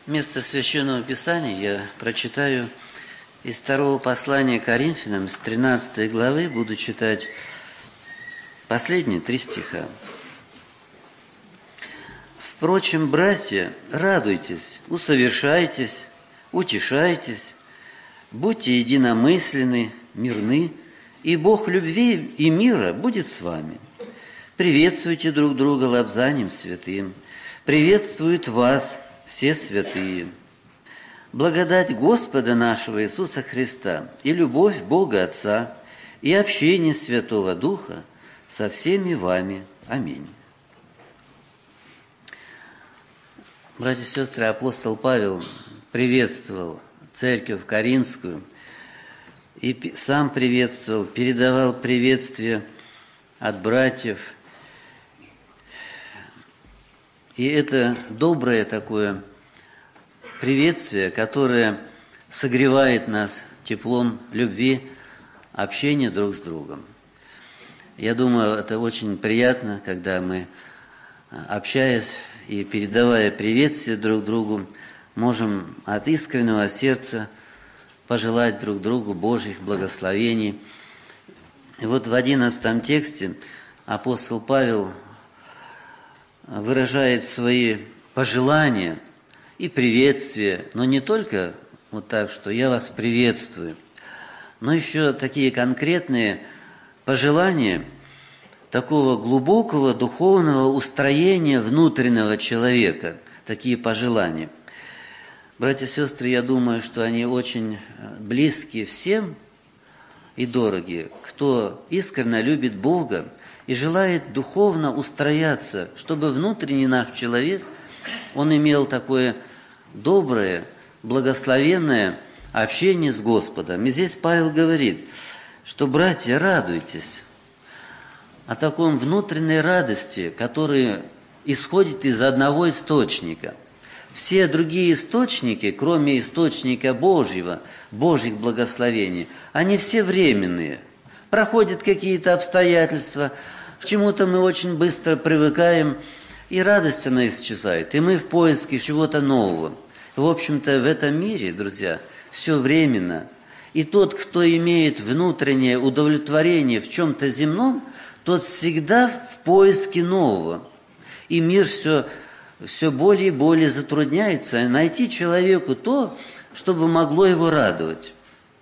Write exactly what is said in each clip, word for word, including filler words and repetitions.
Место Священного Писания я прочитаю из второго послания Коринфянам, с тринадцатой главы, буду читать последние три стиха. «Впрочем, братья, радуйтесь, усовершайтесь, утешайтесь, будьте единомысленны, мирны, и Бог любви и мира будет с вами. Приветствуйте друг друга лобзанием святым, приветствуют вас все святые. Благодать Господа нашего Иисуса Христа и любовь Бога Отца и общение Святого Духа со всеми вами. Аминь». Братья и сестры, апостол Павел приветствовал церковь Коринфскую и сам приветствовал, передавал приветствие от братьев. И это доброе такое приветствие, которое согревает нас теплом любви, общения друг с другом. Я думаю, это очень приятно, когда мы, общаясь и передавая приветствие друг другу, можем от искреннего сердца пожелать друг другу Божьих благословений. И вот в одиннадцатом тексте апостол Павел выражает свои пожелания и приветствия, но не только вот так, что «я вас приветствую», но еще такие конкретные пожелания такого глубокого духовного устроения внутреннего человека, такие пожелания. Братья и сестры, я думаю, что они очень близки всем и дороги, кто искренне любит Бога и желает духовно устрояться, чтобы внутренний наш человек, он имел такое доброе, благословенное общение с Господом. И здесь Павел говорит, что, братья, радуйтесь о таком внутренней радости, которая исходит из одного источника. Все другие источники, кроме источника Божьего, Божьих благословений, они все временные. Проходят какие-то обстоятельства, к чему-то мы очень быстро привыкаем, и радость она исчезает, и мы в поиске чего-то нового. В общем-то, в этом мире, друзья, все временно. И тот, кто имеет внутреннее удовлетворение в чем-то земном, тот всегда в поиске нового. И мир все, все более и более затрудняется найти человеку то, чтобы могло его радовать.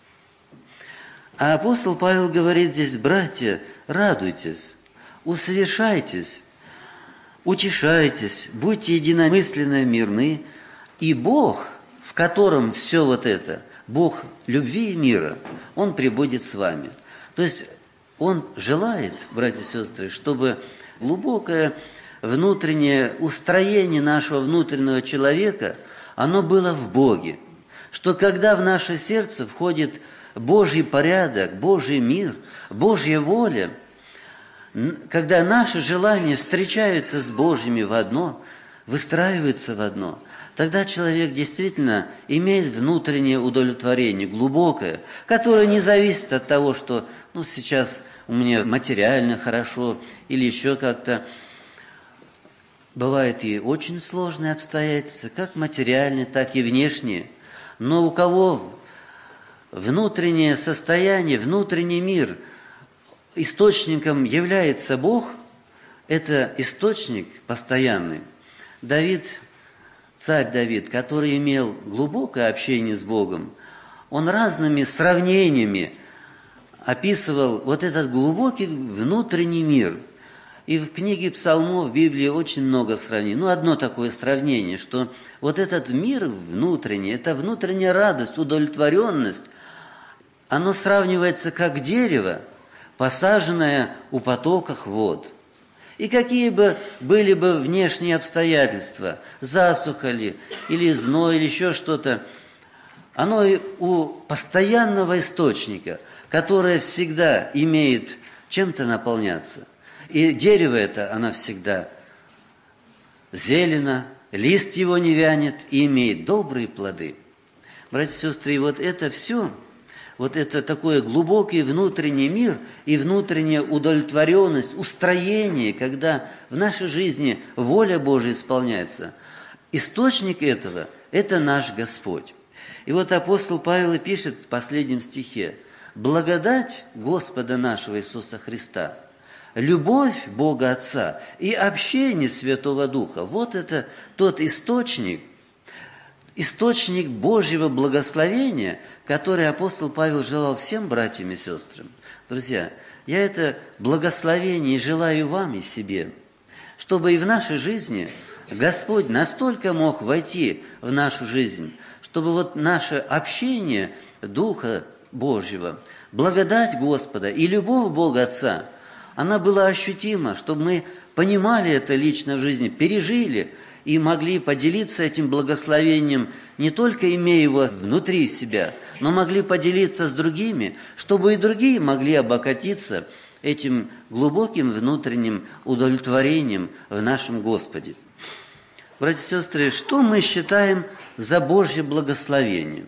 А апостол Павел говорит здесь: братья, радуйтесь, усовершайтесь, утешайтесь, будьте единомысленно мирны, и Бог, в котором все вот это, Бог любви и мира, Он пребудет с вами. То есть Он желает, братья и сестры, чтобы глубокое внутреннее устроение нашего внутреннего человека, оно было в Боге. Что когда в наше сердце входит Божий порядок, Божий мир, Божья воля, когда наши желания встречаются с Божьими в одно, выстраиваются в одно, тогда человек действительно имеет внутреннее удовлетворение, глубокое, которое не зависит от того, что ну, сейчас у меня материально хорошо или еще как-то. Бывают и очень сложные обстоятельства, как материальные, так и внешние. Но у кого внутреннее состояние, внутренний мир, источником является Бог, это источник постоянный. Давид, царь Давид, который имел глубокое общение с Богом, он разными сравнениями описывал вот этот глубокий внутренний мир. И в книге Псалмов, в Библии очень много сравнений. Ну, одно такое сравнение, что вот этот мир внутренний, эта внутренняя радость, удовлетворенность, оно сравнивается как дерево, посаженное у потоков вод. И какие бы были бы внешние обстоятельства, засуха ли, или зной, или еще что-то, оно у постоянного источника, которое всегда имеет чем-то наполняться. И дерево это, оно всегда зелено, лист его не вянет и имеет добрые плоды. Братья и сестры, и вот это все, вот это такой глубокий внутренний мир и внутренняя удовлетворенность, устроение, когда в нашей жизни воля Божия исполняется, источник этого – это наш Господь. И вот апостол Павел и пишет в последнем стихе: «Благодать Господа нашего Иисуса Христа, любовь Бога Отца и общение Святого Духа». Вот это тот источник, источник Божьего благословения, который апостол Павел желал всем братьям и сестрам. Друзья, я это благословение желаю вам и себе, чтобы и в нашей жизни Господь настолько мог войти в нашу жизнь, чтобы вот наше общение Духа Божьего, благодать Господа и любовь Бога Отца, она была ощутима, чтобы мы понимали это лично в жизни, пережили и могли поделиться этим благословением, не только имея его внутри себя, но могли поделиться с другими, чтобы и другие могли обогатиться этим глубоким внутренним удовлетворением в нашем Господе. Братья и сестры, что мы считаем за Божье благословение?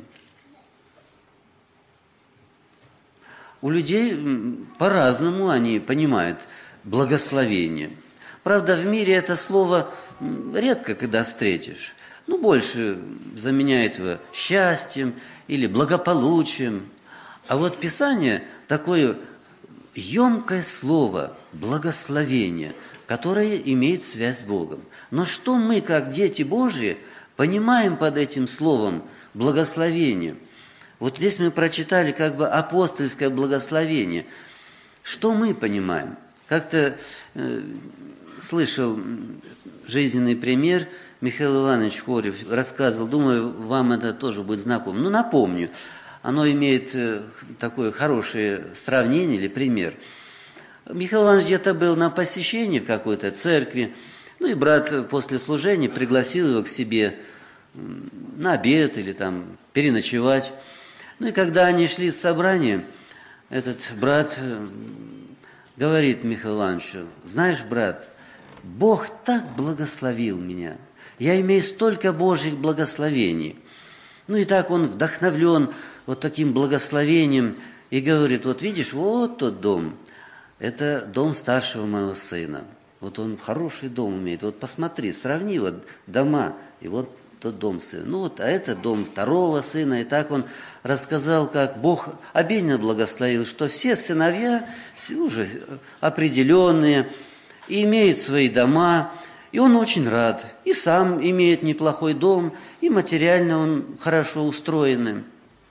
У людей по-разному они понимают благословение. Правда, в мире это слово редко когда встретишь. Ну, больше заменяет его счастьем или благополучием. А вот Писание такое емкое слово благословение, которое имеет связь с Богом. Но что мы, как дети Божьи, понимаем под этим словом благословение? Вот здесь мы прочитали как бы апостольское благословение. Что мы понимаем? Как-то э, слышал жизненный пример, Михаил Иванович Хорев рассказывал, думаю, вам это тоже будет знакомо. Ну, напомню, оно имеет э, такое хорошее сравнение или пример. Михаил Иванович где-то был на посещении в какой-то церкви, ну и брат после служения пригласил его к себе на обед или там переночевать. Ну и когда они шли с собрания, этот брат говорит Михаилу Ивановичу: знаешь, брат, Бог так благословил меня, я имею столько Божьих благословений. Ну и так он вдохновлен вот таким благословением и говорит: вот видишь, вот тот дом, это дом старшего моего сына. Вот он хороший дом имеет. Вот посмотри, сравни вот дома, и вот тот дом сына. Ну вот, а это дом второго сына. И так он рассказал, как Бог обильно благословил, что все сыновья уже определенные, и имеют свои дома, и он очень рад. И сам имеет неплохой дом, и материально он хорошо устроенный.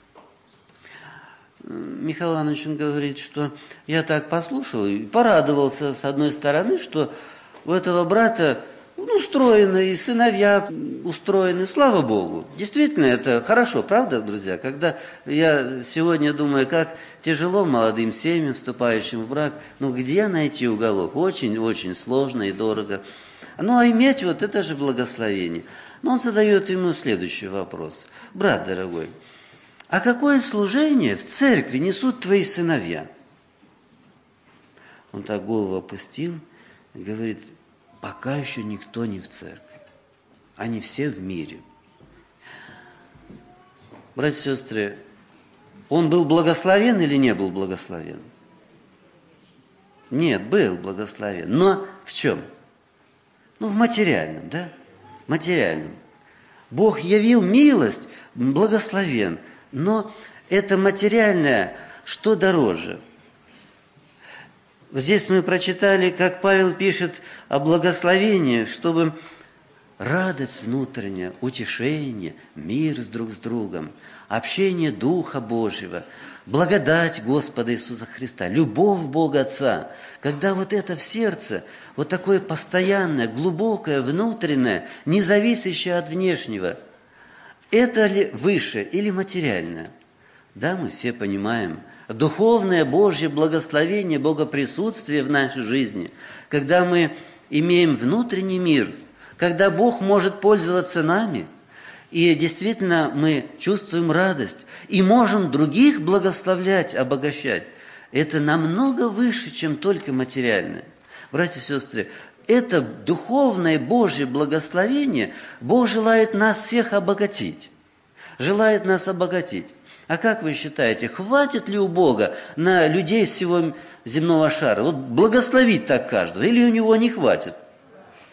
Михаил Иванович говорит, что я так послушал и порадовался, с одной стороны, что у этого брата устроены, и сыновья устроены, слава Богу. Действительно, это хорошо, правда, друзья? Когда я сегодня думаю, как тяжело молодым семьям, вступающим в брак, ну где найти уголок? Очень-очень сложно и дорого. Ну, а иметь вот это же благословение. Но он задает ему следующий вопрос. Брат дорогой, а какое служение в церкви несут твои сыновья? Он так голову опустил и говорит: пока еще никто не в церкви. Они все в мире. Братья и сестры, он был благословен или не был благословен? Нет, был благословен. Но в чем? Ну, в материальном, да? Материальном. Бог явил милость, благословен. Но это материальное, что дороже? Здесь мы прочитали, как Павел пишет о благословении, чтобы радость внутренняя, утешение, мир с друг с другом, общение Духа Божьего, благодать Господа Иисуса Христа, любовь Бога Отца. Когда вот это в сердце, вот такое постоянное, глубокое, внутреннее, не зависящее от внешнего, это ли выше или материальное? Да, мы все понимаем. Духовное Божье благословение, Богоприсутствие в нашей жизни, когда мы имеем внутренний мир, когда Бог может пользоваться нами, и действительно мы чувствуем радость, и можем других благословлять, обогащать, это намного выше, чем только материальное. Братья и сестры, это духовное Божье благословение Бог желает нас всех обогатить. Желает нас обогатить. А как вы считаете, хватит ли у Бога на людей всего земного шара? Вот благословить так каждого, или у него не хватит?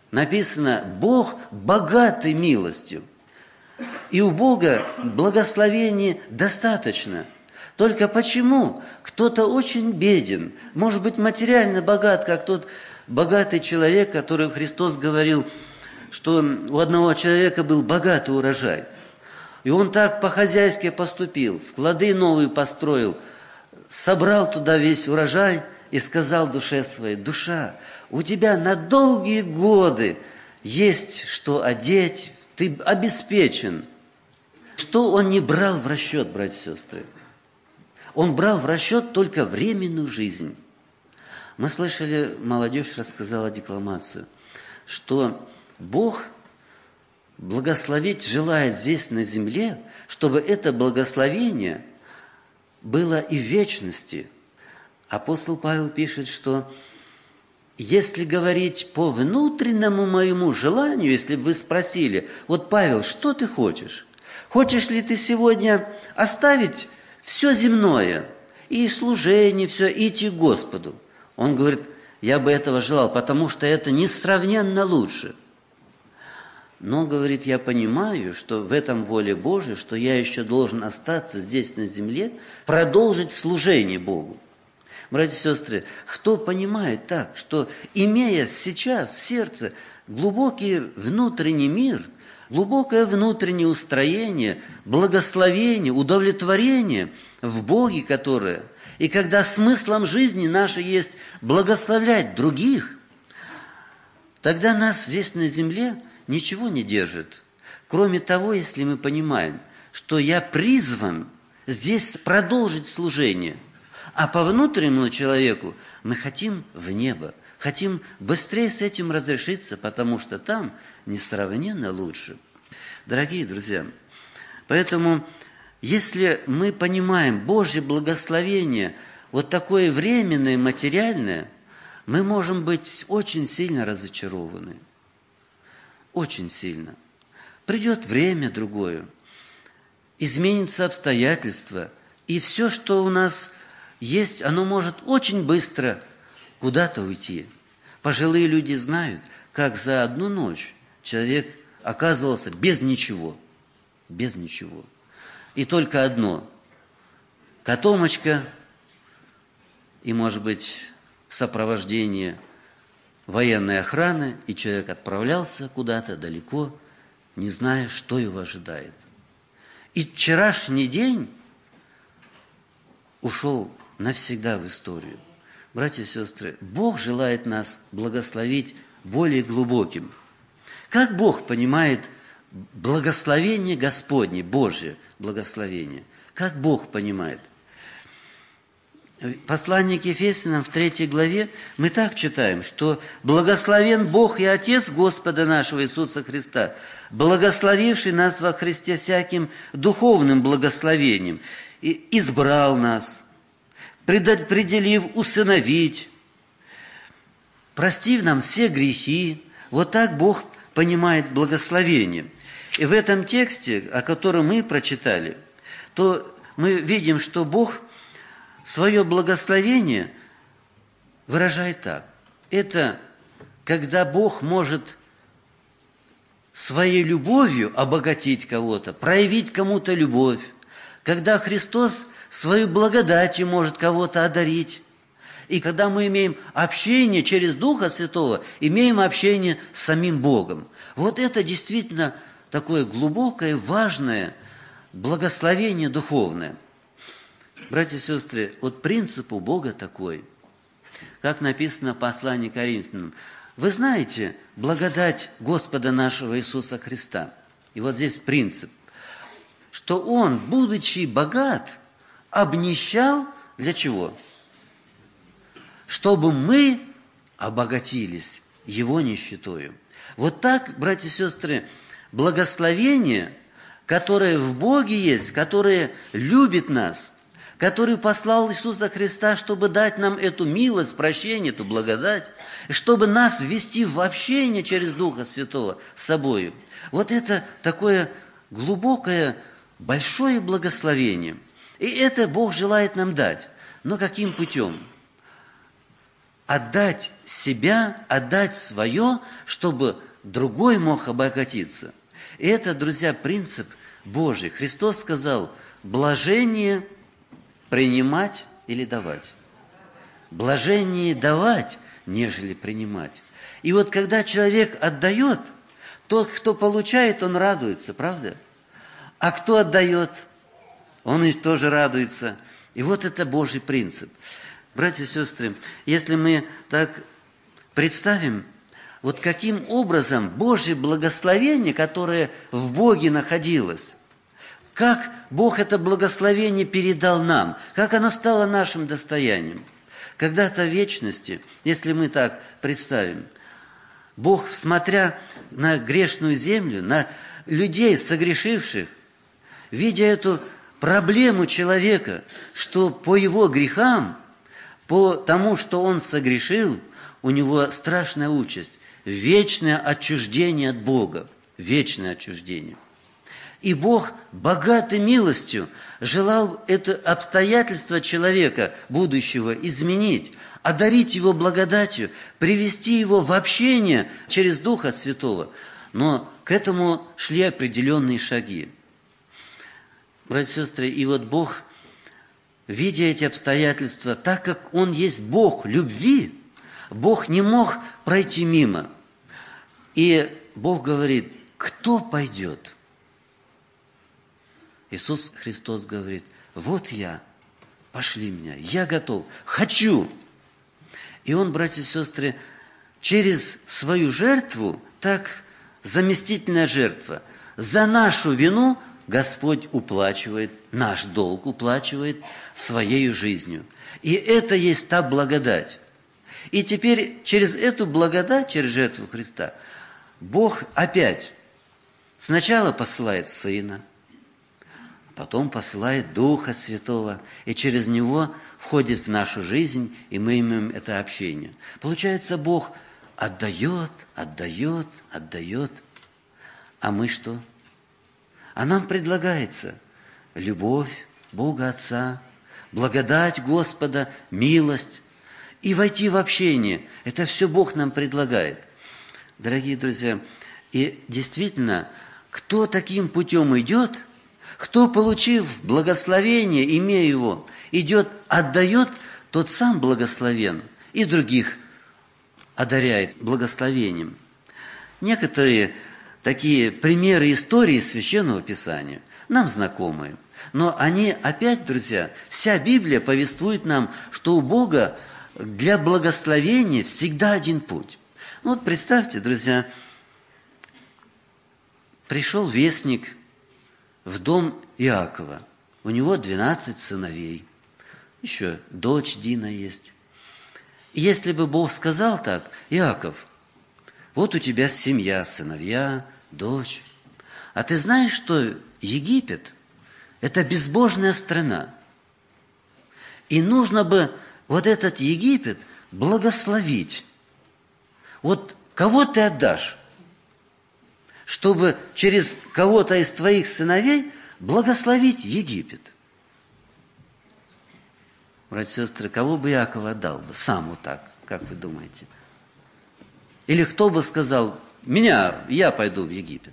написано: Бог богатый милостью. И у Бога благословения достаточно. Только почему кто-то очень беден, может быть, материально богат, как тот богатый человек, который Христос говорил, что у одного человека был богатый урожай. И он так по-хозяйски поступил, склады новые построил, собрал туда весь урожай и сказал душе своей: душа, у тебя на долгие годы есть что одеть, ты обеспечен. Что он не брал в расчет, братья и сестры? Он брал в расчет только временную жизнь. Мы слышали, молодежь рассказала декламацию, что Бог благословить желает здесь на земле, чтобы это благословение было и в вечности. Апостол Павел пишет, что если говорить по внутреннему моему желанию, если бы вы спросили: вот, Павел, что ты хочешь? Хочешь ли ты сегодня оставить все земное, и служение, все, и идти к Господу? Он говорит: я бы этого желал, потому что это несравненно лучше. Но, говорит, я понимаю, что в этом воле Божией, что я еще должен остаться здесь на земле, продолжить служение Богу. Братья и сестры, кто понимает так, что, имея сейчас в сердце глубокий внутренний мир, глубокое внутреннее устроение, благословение, удовлетворение в Боге, которое, и когда смыслом жизни нашей есть благословлять других, тогда нас здесь на земле ничего не держит, кроме того, если мы понимаем, что я призван здесь продолжить служение, а по внутреннему человеку мы хотим в небо, хотим быстрее с этим разрешиться, потому что там несравненно лучше. Дорогие друзья, поэтому, если мы понимаем Божье благословение, вот такое временное, материальное, мы можем быть очень сильно разочарованы. Очень сильно. Придет время другое, изменятся обстоятельства, и все, что у нас есть, оно может очень быстро куда-то уйти. Пожилые люди знают, как за одну ночь человек оказывался без ничего, без ничего. И только одно – котомочка и, может быть, сопровождение военной охраны, и человек отправлялся куда-то далеко, не зная, что его ожидает. И вчерашний день ушел навсегда в историю. Братья и сестры, Бог желает нас благословить более глубоким. Как Бог понимает благословение Господне, Божье благословение? Как Бог понимает? В послании к Ефесянам в третьей главе мы так читаем, что «Благословен Бог и Отец Господа нашего Иисуса Христа, благословивший нас во Христе всяким духовным благословением, и избрал нас, предопределив усыновить, простив нам все грехи». Вот так Бог понимает благословение. И в этом тексте, о котором мы прочитали, то мы видим, что Бог свое благословение выражает так. Это когда Бог может своей любовью обогатить кого-то, проявить кому-то любовь, когда Христос своей благодатью может кого-то одарить, и когда мы имеем общение через Духа Святого, имеем общение с самим Богом. Вот это действительно такое глубокое, важное благословение духовное. Братья и сестры, вот принцип у Бога такой, как написано в послании к Коринфянам. Вы знаете благодать Господа нашего Иисуса Христа. И вот здесь принцип, что Он, будучи богат, обнищал для чего? Чтобы мы обогатились Его нищетою. Вот так, братья и сестры, благословение, которое в Боге есть, которое любит нас, который послал Иисуса Христа, чтобы дать нам эту милость, прощение, эту благодать, чтобы нас ввести в общение через Духа Святого с собой. Вот это такое глубокое, большое благословение. И это Бог желает нам дать. Но каким путем? отдать себя, отдать свое, чтобы другой мог обогатиться. И это, друзья, принцип Божий. Христос сказал: блажение принимать или давать. Блажение давать, нежели принимать. И вот когда человек отдает, тот, кто получает, он радуется, правда? А кто отдает, он и тоже радуется. И вот это Божий принцип. Братья и сестры, если мы так представим, вот каким образом Божье благословение, которое в Боге находилось, как Бог это благословение передал нам, как оно стало нашим достоянием. Когда-то в вечности, если мы так представим, Бог, смотря на грешную землю, на людей, согрешивших, видя эту проблему человека, что по его грехам, по тому, что он согрешил, у него страшная участь, вечное отчуждение от Бога, вечное отчуждение. И Бог, богатый милостью, желал это обстоятельство человека, будущего, изменить, одарить его благодатью, привести его в общение через Духа Святого. Но к этому шли определенные шаги. Братья и сестры, и вот Бог, видя эти обстоятельства, так как Он есть Бог любви, Бог не мог пройти мимо. И Бог говорит: кто пойдет? Иисус Христос говорит: вот я, пошли меня, я готов, хочу. И Он, братья и сестры, через свою жертву, так заместительная жертва, за нашу вину Господь уплачивает, наш долг уплачивает своей жизнью. И это есть та благодать. И теперь через эту благодать, через жертву Христа, Бог опять сначала посылает Сына, потом посылает Духа Святого, и через Него входит в нашу жизнь, и мы имеем это общение. Получается, Бог отдает, отдает, отдает. А мы что? А нам предлагается любовь Бога Отца, благодать Господа, милость, и войти в общение. Это все Бог нам предлагает. Дорогие друзья, и действительно, кто таким путем идет, кто, получив благословение, имея его, идет, отдает, тот сам благословен и других одаряет благословением. Некоторые такие примеры истории Священного Писания нам знакомы. Но они опять, друзья, вся Библия повествует нам, что у Бога для благословения всегда один путь. Ну вот представьте, друзья, пришел вестник в дом Иакова. У него двенадцать сыновей. Еще дочь Дина есть. И если бы Бог сказал так: Иаков, вот у тебя семья, сыновья, дочь. А ты знаешь, что Египет – это безбожная страна. И нужно бы вот этот Египет благословить. Вот кого ты отдашь, чтобы через кого-то из твоих сыновей благословить Египет? Братья и сестры, кого бы Иаков отдал бы? Сам вот так, как вы думаете? Или кто бы сказал: меня, я пойду в Египет?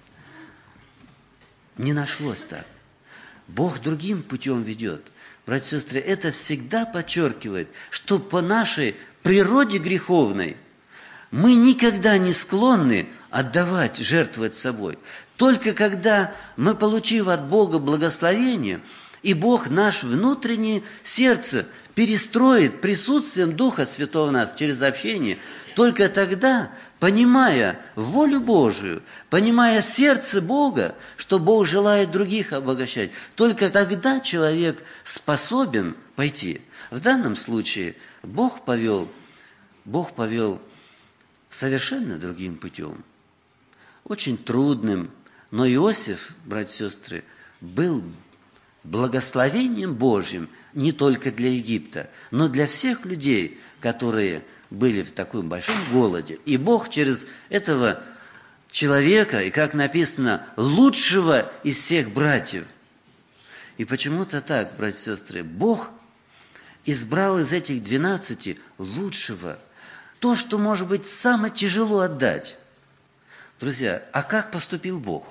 Не нашлось так. Бог другим путем ведет. Братья и сестры, это всегда подчеркивает, что по нашей природе греховной мы никогда не склонны отдавать, жертвовать собой. Только когда мы, получив от Бога благословение, и Бог наше внутреннее сердце перестроит присутствием Духа Святого в нас через общение, только тогда, понимая волю Божию, понимая сердце Бога, что Бог желает других обогащать, только тогда человек способен пойти. В данном случае Бог повел, Бог повел совершенно другим путем, очень трудным. Но Иосиф, братья и сестры, был благословением Божьим не только для Египта, но для всех людей, которые были в таком большом голоде. И Бог через этого человека, и как написано, лучшего из всех братьев. И почему-то так, братья и сестры, Бог избрал из этих двенадцати лучшего, то, что, может быть, самое тяжело отдать. Друзья, а как поступил Бог,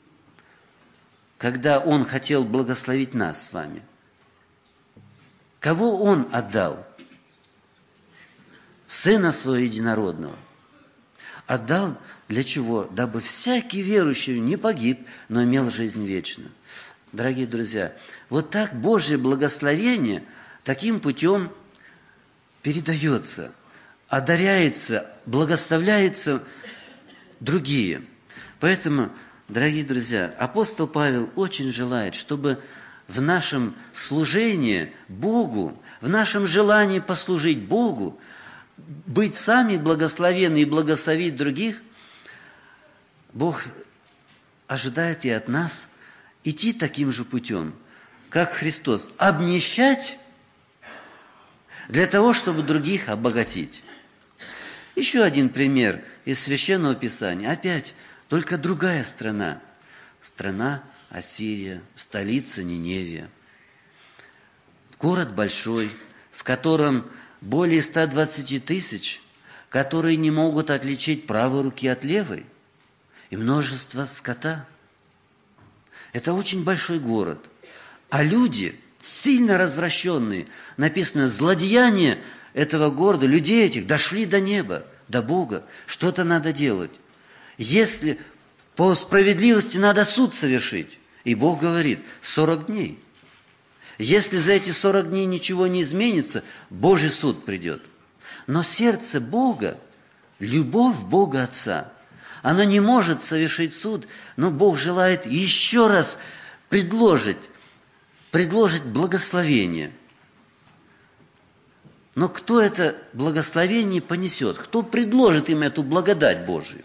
когда Он хотел благословить нас с вами? Кого Он отдал? Сына Своего Единородного. Отдал для чего? Дабы всякий верующий не погиб, но имел жизнь вечную. Дорогие друзья, вот так Божье благословение таким путем передается, одаряется, благословляется другие. Поэтому, дорогие друзья, апостол Павел очень желает, чтобы в нашем служении Богу, в нашем желании послужить Богу, быть сами благословенны и благословить других, Бог ожидает и от нас идти таким же путем, как Христос, обнищать для того, чтобы других обогатить. Еще один пример из Священного Писания. Опять, только другая страна. Страна Ассирия, столица Ниневия. Город большой, в котором более ста двадцати тысяч, которые не могут отличить правой руки от левой, и множество скота. Это очень большой город. А люди, сильно развращенные, написано, злодеяния этого города, людей этих дошли до неба, до Бога. Что-то надо делать. Если по справедливости надо суд совершить, и Бог говорит, сорок дней. Если за эти сорок дней ничего не изменится, Божий суд придет. Но сердце Бога, любовь Бога Отца, она не может совершить суд, но Бог желает еще раз предложить, предложить благословение. Но кто это благословение понесет? Кто предложит им эту благодать Божию?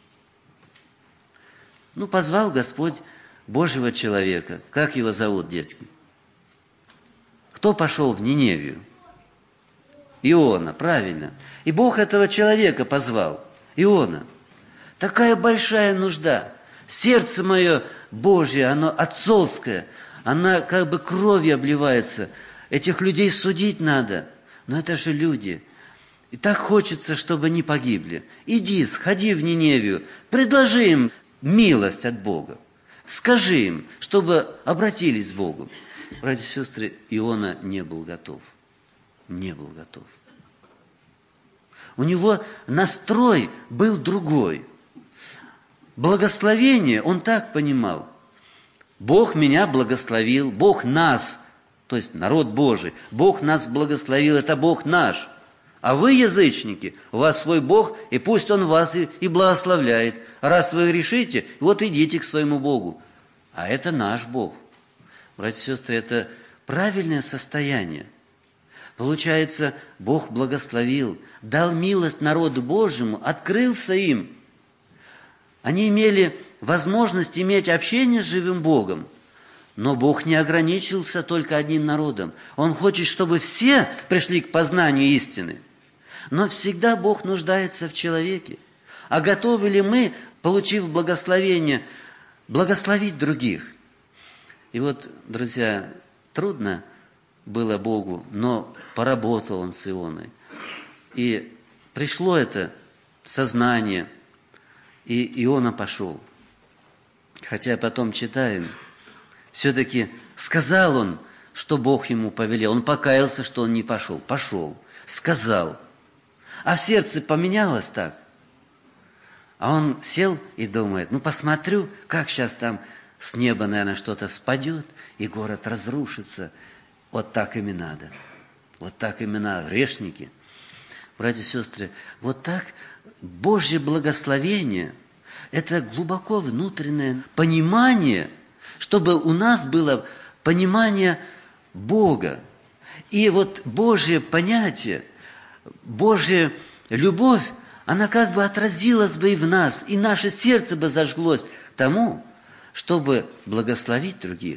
Ну, позвал Господь Божьего человека. Как его зовут, детки? Кто пошел в Ниневию? Иона, правильно. И Бог этого человека позвал. Иона. Такая большая нужда. Сердце мое Божье, оно отцовское. Она как бы кровью обливается. Этих людей судить надо. Но это же люди. И так хочется, чтобы они погибли. Иди, сходи в Ниневию. Предложи им милость от Бога. Скажи им, чтобы обратились к Богу. Братья и сестры, Иона не был готов. Не был готов. У него настрой был другой. Благословение он так понимал. Бог меня благословил, Бог нас, то есть народ Божий, Бог нас благословил, это Бог наш. А вы, язычники, у вас свой Бог, и пусть Он вас и, и благословляет. А раз вы грешите, вот идите к своему Богу. А это наш Бог. Братья и сестры, это правильное состояние. Получается, Бог благословил, дал милость народу Божьему, открылся им. Они имели возможность иметь общение с живым Богом. Но Бог не ограничился только одним народом. Он хочет, чтобы все пришли к познанию истины. Но всегда Бог нуждается в человеке. А готовы ли мы, получив благословение, благословить других? И вот, друзья, трудно было Богу, но поработал Он с Ионой. И пришло это сознание, и Иона пошел. Хотя потом читаем, все-таки сказал он, что Бог ему повелел. Он покаялся, что он не пошел. Пошел, сказал. А в сердце поменялось так. А он сел и думает, ну посмотрю, как сейчас там с неба, наверное, что-то спадет, и город разрушится. Вот так им и надо. Вот так им и надо. Грешники. Братья и сестры, вот так Божье благословение – это глубоко внутреннее понимание, чтобы у нас было понимание Бога. И вот Божье понятие, Божья любовь, она как бы отразилась бы и в нас, и наше сердце бы зажглось к тому, чтобы благословить других.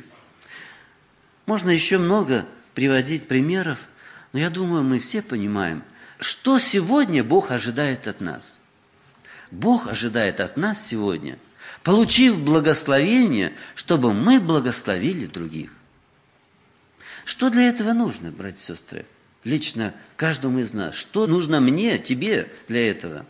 Можно еще много приводить примеров, но я думаю, мы все понимаем, что сегодня Бог ожидает от нас. Бог ожидает от нас сегодня, получив благословение, чтобы мы благословили других. Что для этого нужно, братья и сестры? лично каждому из нас. Что нужно мне, тебе для этого?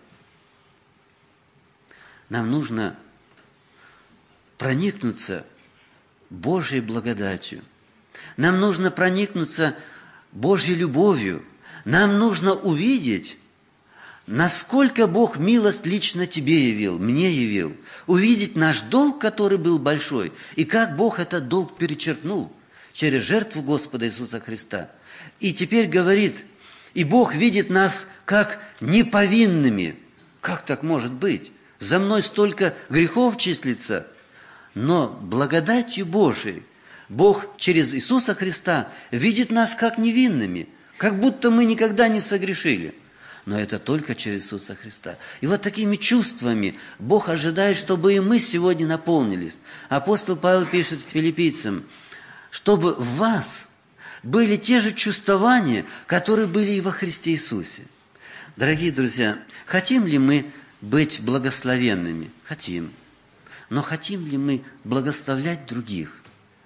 Нам нужно проникнуться Божьей благодатью. Нам нужно проникнуться Божьей любовью. Нам нужно увидеть, насколько Бог милость лично тебе явил, мне явил. Увидеть наш долг, который был большой, и как Бог этот долг перечеркнул через жертву Господа Иисуса Христа. И теперь говорит, и Бог видит нас как неповинными. Как так может быть? За мной столько грехов числится. Но благодатью Божией Бог через Иисуса Христа видит нас как невинными, как будто мы никогда не согрешили. Но это только через Иисуса Христа. И вот такими чувствами Бог ожидает, чтобы и мы сегодня наполнились. Апостол Павел пишет филиппийцам, чтобы в вас были те же чувствования, которые были и во Христе Иисусе. Дорогие друзья, хотим ли мы быть благословенными? Хотим. Но хотим ли мы благословлять других?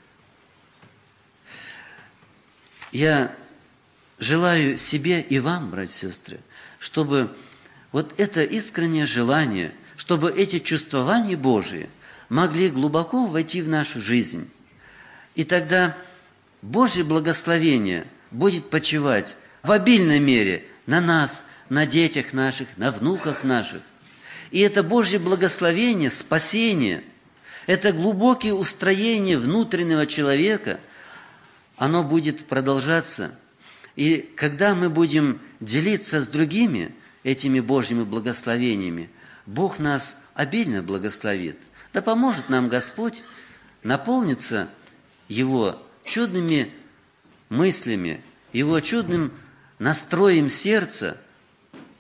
Я желаю себе и вам, братья и сестры, чтобы вот это искреннее желание, чтобы эти чувствования Божии могли глубоко войти в нашу жизнь. И тогда Божье благословение будет почивать в обильной мере на нас, на детях наших, на внуках наших. И это Божье благословение, спасение, это глубокие устроения внутреннего человека, оно будет продолжаться. И когда мы будем делиться с другими этими Божьими благословениями, Бог нас обильно благословит. Да поможет нам Господь наполниться Его чудными мыслями, Его чудным настроем сердца,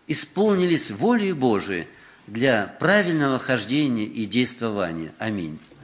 исполнились волей Божией для правильного хождения и действования. Аминь.